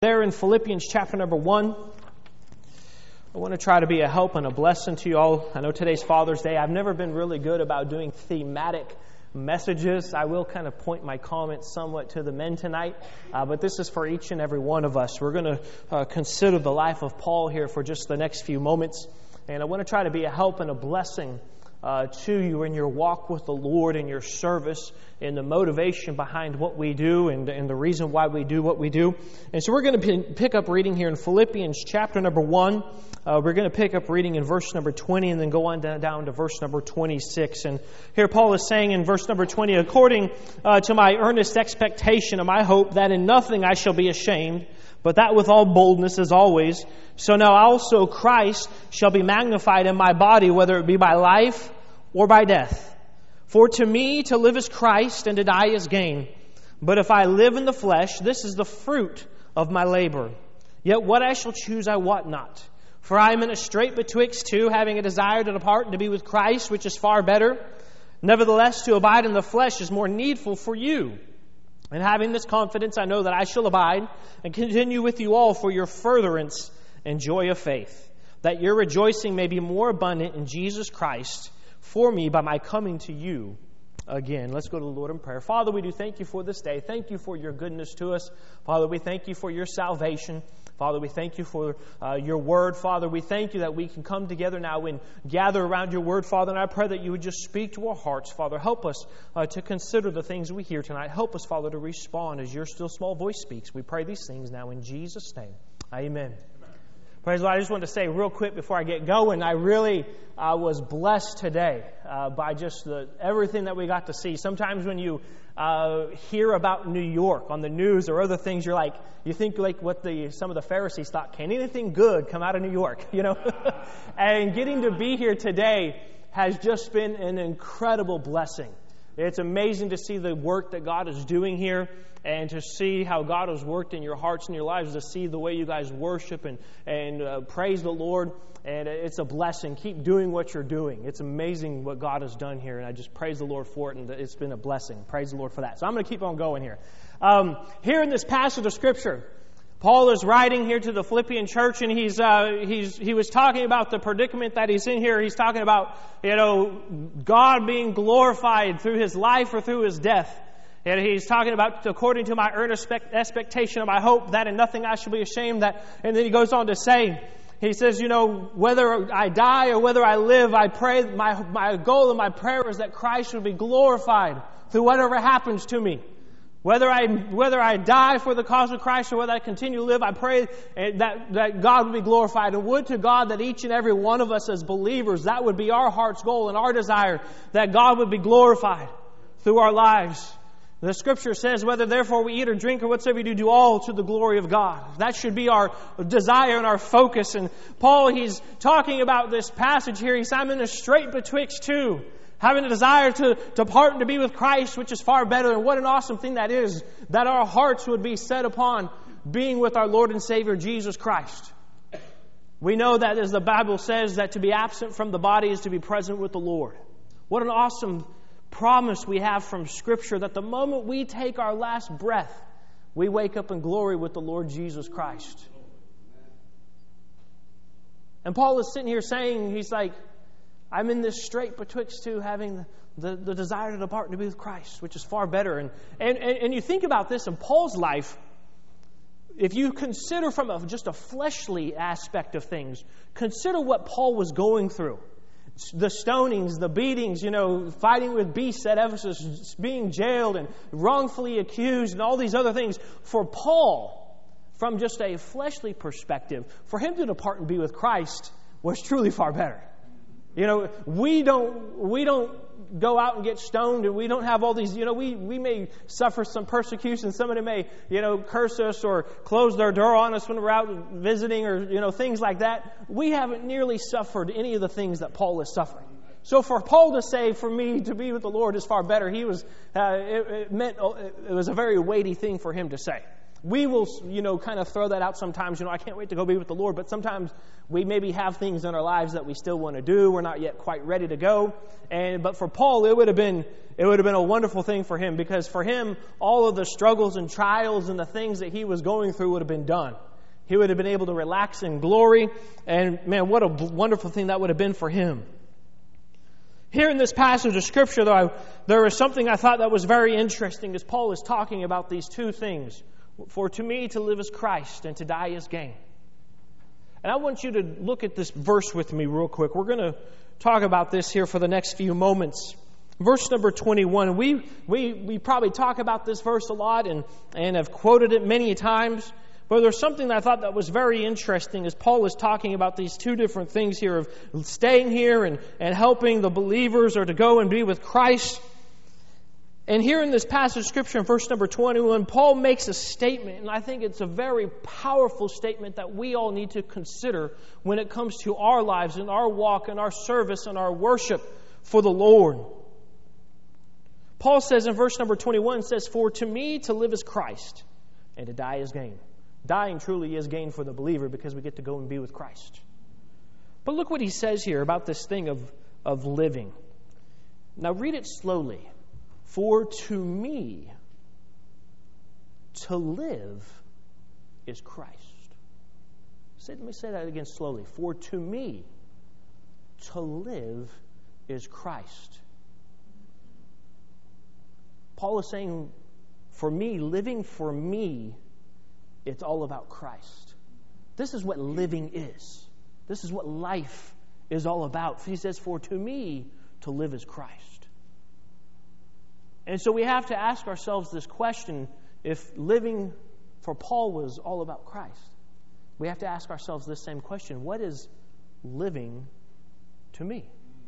There in Philippians chapter number 1, I want to try to be a help and a blessing to you all. I know today's Father's Day. I've never been really good about doing thematic messages. I will kind of point my comments somewhat to the men tonight, but this is for each and every one of us. We're going to consider the life of Paul here for just the next few moments, and I want to try to be a help and a blessing to you in your walk with the Lord, in your service, in the motivation behind what we do and the reason why we do what we do. And so we're going to pick up reading here in Philippians chapter number 1. We're going to pick up reading in verse number 20 and then go on down to verse number 26. And here Paul is saying in verse number 20, according to my earnest expectation and my hope that in nothing I shall be ashamed, but that with all boldness as always. So now also Christ shall be magnified in my body, whether it be by life or by death. For to me to live is Christ, and to die is gain. But if I live in the flesh, this is the fruit of my labor. Yet what I shall choose I wot not. For I am in a strait betwixt two, having a desire to depart and to be with Christ, which is far better. Nevertheless, to abide in the flesh is more needful for you. And having this confidence, I know that I shall abide and continue with you all for your furtherance and joy of faith, that your rejoicing may be more abundant in Jesus Christ for me by my coming to you again. Let's go to the Lord in prayer. Father, we do thank you for this day. Thank you for your goodness to us. Father, we thank you for your salvation. Father, we thank you for your word. Father, we thank you that we can come together now and gather around your word, Father. And I pray that you would just speak to our hearts, Father. Help us to consider the things we hear tonight. Help us, Father, to respond as your still small voice speaks. We pray these things now in Jesus' name. Amen. Praise the Lord. I just wanted to say real quick before I get going, I really was blessed today by just everything that we got to see. Sometimes when you hear about New York on the news or other things, you think like what some of the Pharisees thought, can anything good come out of New York? You know, and getting to be here today has just been an incredible blessing. It's amazing to see the work that God is doing here and to see how God has worked in your hearts and your lives, to see the way you guys worship and praise the Lord. And it's a blessing. Keep doing what you're doing. It's amazing what God has done here, and I just praise the Lord for it, and it's been a blessing. Praise the Lord for that. So I'm going to keep on going here. Here in this passage of Scripture, Paul is writing here to the Philippian church, and he was talking about the predicament that he's in here. He's talking about, God being glorified through his life or through his death. And he's talking about, according to my earnest expectation of my hope, that in nothing I shall be ashamed. And then he goes on to say, he says, whether I die or whether I live, I pray, my goal and my prayer is that Christ will be glorified through whatever happens to me. Whether I die for the cause of Christ or whether I continue to live, I pray that God would be glorified. And would to God that each and every one of us as believers, that would be our heart's goal and our desire, that God would be glorified through our lives. The Scripture says, whether therefore we eat or drink or whatsoever we do all to the glory of God. That should be our desire and our focus. And Paul, he's talking about this passage here. He says, I'm in a strait betwixt two, having a desire to depart and to be with Christ, which is far better. And what an awesome thing that is, that our hearts would be set upon being with our Lord and Savior, Jesus Christ. We know that, as the Bible says, that to be absent from the body is to be present with the Lord. What an awesome promise we have from Scripture, that the moment we take our last breath, we wake up in glory with the Lord Jesus Christ. And Paul is sitting here saying, he's like, I'm in this strait betwixt two, having the desire to depart and to be with Christ, which is far better. And you think about this in Paul's life, if you consider from just a fleshly aspect of things, consider what Paul was going through. The stonings, the beatings, fighting with beasts at Ephesus, being jailed and wrongfully accused and all these other things. For Paul, from just a fleshly perspective, for him to depart and be with Christ was truly far better. We don't go out and get stoned, and we don't have all these, we may suffer some persecution. Somebody may, curse us or close their door on us when we're out visiting or, things like that. We haven't nearly suffered any of the things that Paul is suffering. So for Paul to say, for me to be with the Lord is far better, it was a very weighty thing for him to say. We will, kind of throw that out sometimes. I can't wait to go be with the Lord. But sometimes we maybe have things in our lives that we still want to do. We're not yet quite ready to go. But for Paul, it would have been a wonderful thing for him, because for him, all of the struggles and trials and the things that he was going through would have been done. He would have been able to relax in glory. And man, what a wonderful thing that would have been for him. Here in this passage of Scripture, though, there is something I thought that was very interesting as Paul is talking about these two things. For to me, to live is Christ, and to die is gain. And I want you to look at this verse with me real quick. We're going to talk about this here for the next few moments. Verse number 21. We probably talk about this verse a lot and have quoted it many times. But there's something that I thought that was very interesting as Paul is talking about these two different things here of staying here and helping the believers, or to go and be with Christ. And here in this passage of Scripture in verse number 21, Paul makes a statement, and I think it's a very powerful statement that we all need to consider when it comes to our lives and our walk and our service and our worship for the Lord. Paul says in verse number 21, says, "For to me to live is Christ, and to die is gain." Dying truly is gain for the believer, because we get to go and be with Christ. But look what he says here about this thing of living. Now read it slowly. For to me to live is Christ. Let me say that again slowly. For to me to live is Christ. Paul is saying, for me, living for me, it's all about Christ. This is what living is. This is what life is all about. He says, for to me to live is Christ. And so we have to ask ourselves this question: if living for Paul was all about Christ, we have to ask ourselves this same question: what is living to me?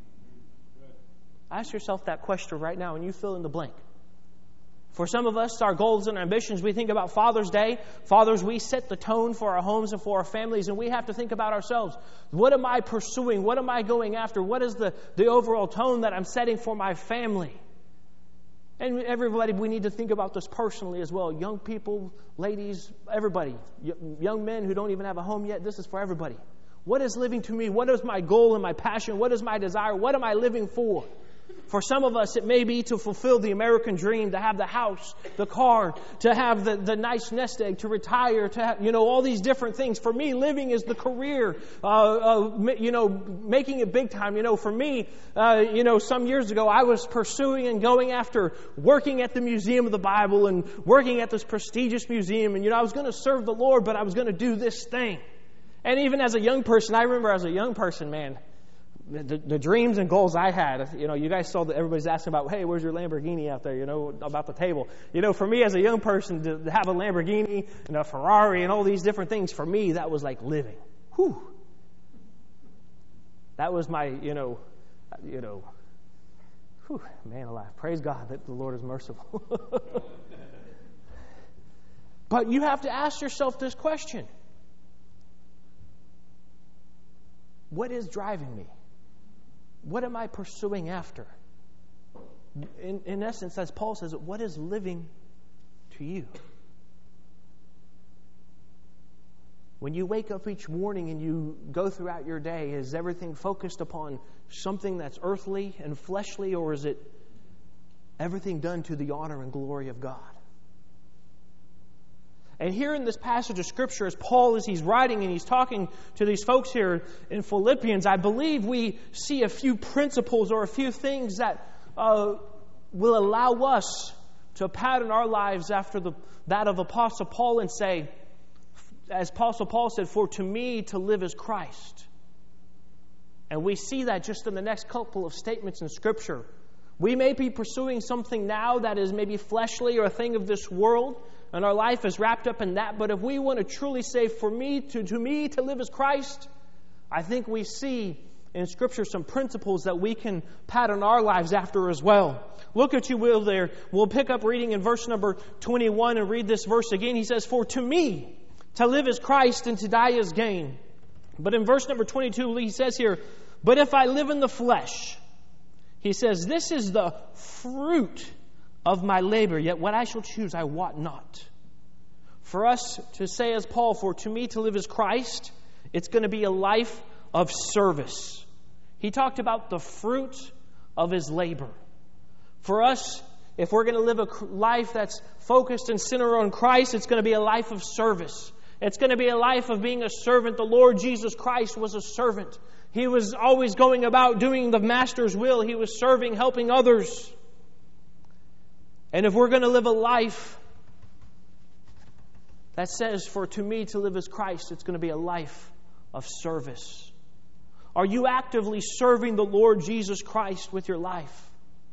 Ask yourself that question right now, and you fill in the blank. For some of us, our goals and ambitions, we think about Father's Day. Fathers, we set the tone for our homes and for our families, and we have to think about ourselves. What am I pursuing? What am I going after? What is the overall tone that I'm setting for my family? And everybody, we need to think about this personally as well. Young people, ladies, everybody. Young men who don't even have a home yet, this is for everybody. What is living to me? What is my goal and my passion? What is my desire? What am I living for? For some of us, it may be to fulfill the American dream, to have the house, the car, to have the nice nest egg, to retire, to have, all these different things. For me, living is the career, making it big time. For me, some years ago, I was pursuing and going after working at the Museum of the Bible and working at this prestigious museum. And, I was going to serve the Lord, but I was going to do this thing. And even as a young person, I remember as a young person, man, the dreams and goals I had, you guys saw that everybody's asking about, hey, where's your Lamborghini out there, about the table. For me as a young person to have a Lamborghini and a Ferrari and all these different things, for me, that was like living. Whew. That was my, whew, man alive. Praise God that the Lord is merciful. But you have to ask yourself this question. What is driving me? What am I pursuing after? In essence, as Paul says, what is living to you? When you wake up each morning and you go throughout your day, is everything focused upon something that's earthly and fleshly, or is it everything done to the honor and glory of God? And here in this passage of Scripture, as Paul, as he's writing and he's talking to these folks here in Philippians, I believe we see a few principles or a few things that will allow us to pattern our lives after that of Apostle Paul and say, as Apostle Paul said, for to me to live is Christ. And we see that just in the next couple of statements in Scripture. We may be pursuing something now that is maybe fleshly or a thing of this world, and our life is wrapped up in that. But if we want to truly say, for me, to me to live is Christ, I think we see in Scripture some principles that we can pattern our lives after as well. Look, if you will, there. We'll pick up reading in verse number 21 and read this verse again. He says, for to me to live is Christ, and to die is gain. But in verse number 22, he says here, but if I live in the flesh, he says, this is the fruit of my labor, yet what I shall choose I wot not. For us to say as Paul, for to me to live is Christ, it's going to be a life of service. He talked about the fruit of his labor. For us, if we're going to live a life that's focused and centered on Christ, it's going to be a life of service. It's going to be a life of being a servant. The Lord Jesus Christ was a servant. He was always going about doing the Master's will. He was serving, helping others. And if we're going to live a life that says, for to me to live is Christ, it's going to be a life of service. Are you actively serving the Lord Jesus Christ with your life?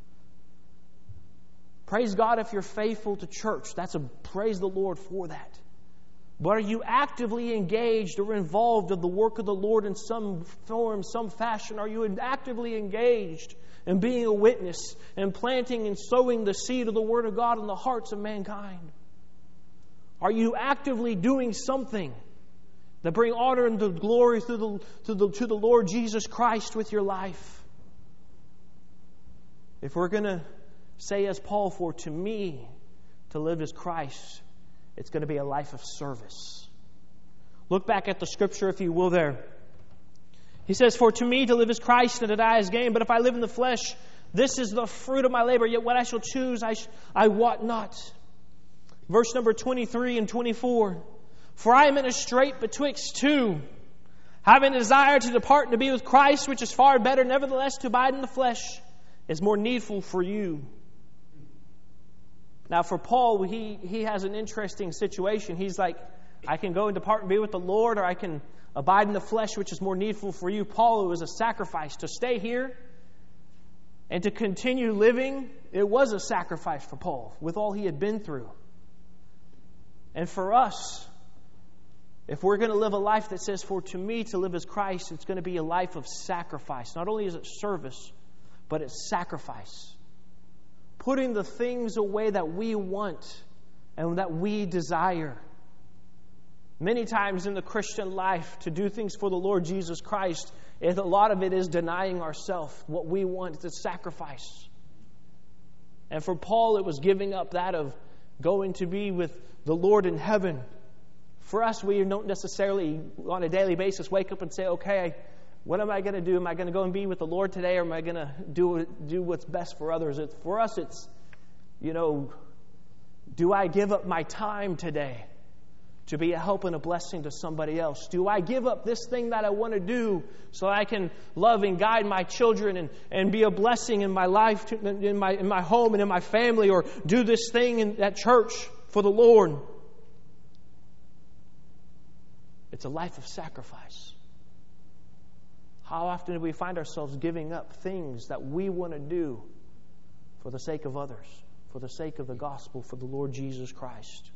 Praise God if you're faithful to church. Praise the Lord for that. But are you actively engaged or involved in the work of the Lord in some form, some fashion? Are you actively engaged in being a witness and planting and sowing the seed of the Word of God in the hearts of mankind? Are you actively doing something that bring honor and glory to the Lord Jesus Christ with your life? If we're going to say as Paul, for to me to live is Christ, it's going to be a life of service. Look back at the scripture, if you will, there. He says, for to me to live is Christ and to die is gain. But if I live in the flesh, this is the fruit of my labor. Yet what I shall choose, I wot not. Verse number 23 and 24. For I am in a strait betwixt two, having a desire to depart and to be with Christ, which is far better. Nevertheless, to abide in the flesh is more needful for you. Now, for Paul, he has an interesting situation. He's like, I can go and depart and be with the Lord, or I can abide in the flesh, which is more needful for you. Paul, it was a sacrifice. To stay here and to continue living, it was a sacrifice for Paul with all he had been through. And for us, if we're going to live a life that says, for to me to live is Christ, it's going to be a life of sacrifice. Not only is it service, but it's sacrifice. Putting the things away that we want and that we desire. Many times in the Christian life, to do things for the Lord Jesus Christ, a lot of it is denying ourselves what we want. It's a sacrifice. And for Paul, it was giving up that of going to be with the Lord in heaven. For us, we don't necessarily on a daily basis wake up and say, okay, what am I going to do? Am I going to go and be with the Lord today, or am I going to do what's best for others? For us, it's, do I give up my time today to be a help and a blessing to somebody else? Do I give up this thing that I want to do so I can love and guide my children and be a blessing in my life, in my home and in my family, or do this thing at church for the Lord? It's a life of sacrifice. How often do we find ourselves giving up things that we want to do for the sake of others, for the sake of the gospel, for the Lord Jesus Christ?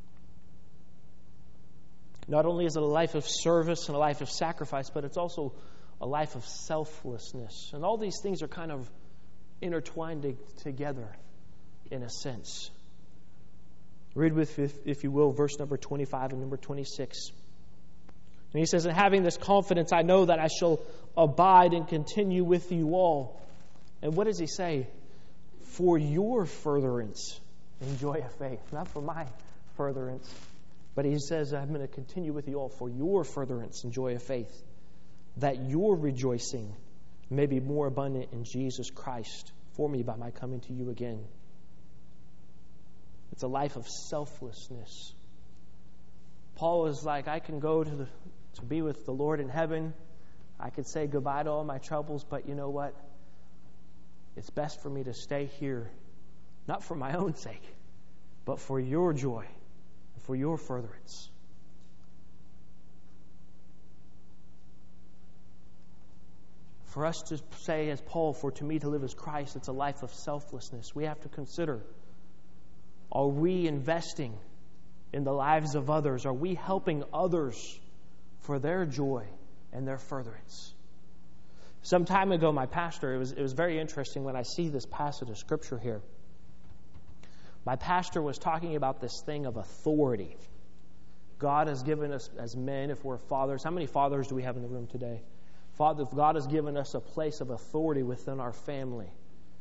Not only is it a life of service and a life of sacrifice, but it's also a life of selflessness. And all these things are kind of intertwined together in a sense. Read with, if you will, verse number 25 and number 26. And he says, and having this confidence, I know that I shall abide and continue with you all. And what does he say? For your furtherance in joy of faith. Not for my furtherance. But he says, I'm going to continue with you all for your furtherance and joy of faith. That your rejoicing may be more abundant in Jesus Christ for me by my coming to you again. It's a life of selflessness. Paul is like, I can go to be with the Lord in heaven. I could say goodbye to all my troubles, but you know what? It's best for me to stay here, not for my own sake, but for your joy, for your furtherance. For us to say as Paul, for to me to live is Christ, it's a life of selflessness. We have to consider, are we investing in the lives of others? Are we helping others for their joy and their furtherance? Some time ago, my pastor, it was very interesting when I see this passage of Scripture here. My pastor was talking about this thing of authority. God has given us as men, if we're fathers, how many fathers do we have in the room today? Father, God has given us a place of authority within our family.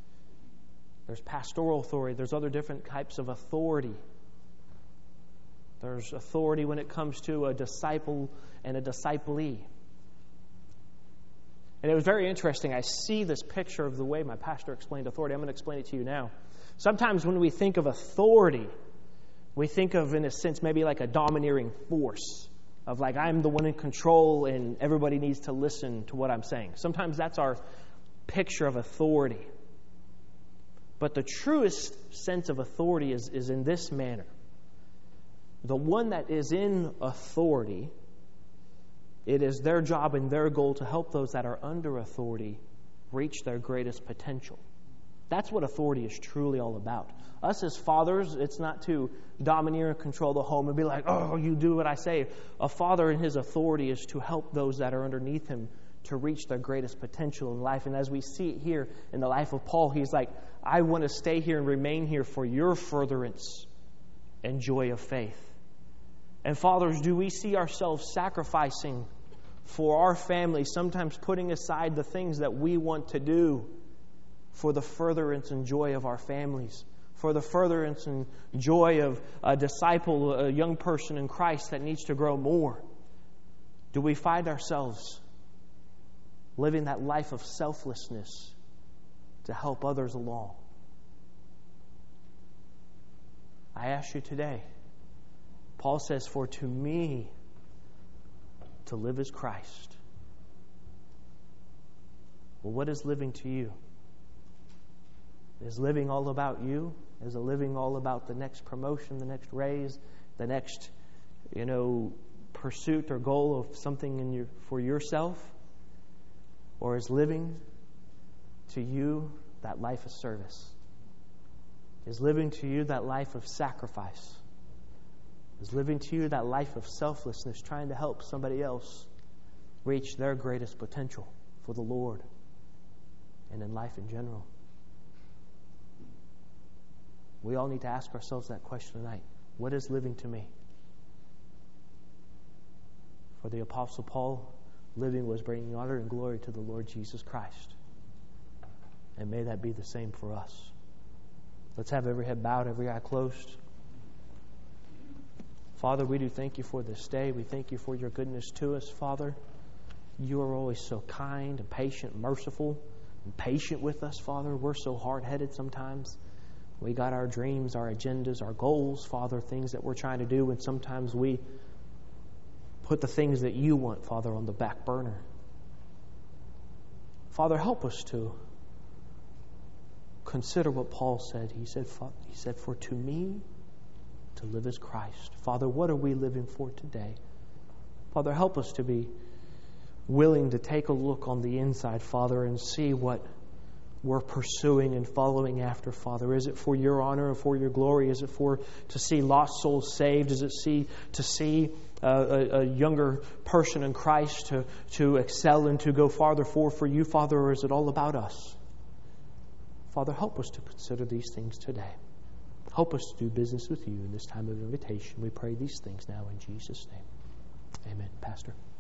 There's pastoral authority. There's other different types of authority. There's authority when it comes to a disciple and a disciplee. And it was very interesting. I see this picture of the way my pastor explained authority. I'm going to explain it to you now. Sometimes when we think of authority, we think of, in a sense, maybe like a domineering force of like, I'm the one in control and everybody needs to listen to what I'm saying. Sometimes that's our picture of authority. But the truest sense of authority is in this manner. The one that is in authority, it is their job and their goal to help those that are under authority reach their greatest potential. That's what authority is truly all about. Us as fathers, it's not to domineer and control the home and be like, oh, you do what I say. A father in his authority is to help those that are underneath him to reach their greatest potential in life. And as we see it here in the life of Paul, he's like, I want to stay here and remain here for your furtherance and joy of faith. And fathers, do we see ourselves sacrificing for our family, sometimes putting aside the things that we want to do for the furtherance and joy of our families, for the furtherance and joy of a disciple, a young person in Christ that needs to grow more? Do we find ourselves living that life of selflessness to help others along? I ask you today, Paul says, for to me to live is Christ. Well, what is living to you? Is living all about you? Is it living all about the next promotion, the next raise, the next, pursuit or goal of something for yourself? Or is living to you that life of service? Is living to you that life of sacrifice? Is living to you that life of selflessness, trying to help somebody else reach their greatest potential for the Lord and in life in general? We all need to ask ourselves that question tonight. What is living to me? For the Apostle Paul, living was bringing honor and glory to the Lord Jesus Christ. And may that be the same for us. Let's have every head bowed, every eye closed. Father, we do thank you for this day. We thank you for your goodness to us, Father. You are always so kind and patient and merciful and patient with us, Father. We're so hard-headed sometimes. We got our dreams, our agendas, our goals, Father, things that we're trying to do, and sometimes we put the things that you want, Father, on the back burner. Father, help us to consider what Paul said. He said, for to me to live is Christ. Father, what are we living for today? Father, help us to be willing to take a look on the inside, Father, and see what we're pursuing and following after, Father. Is it for your honor and for your glory? Is it to see lost souls saved? Is it to see a younger person in Christ to excel and to go farther for you, Father? Or is it all about us? Father, help us to consider these things today. Help us to do business with you in this time of invitation. We pray these things now in Jesus' name. Amen. Pastor.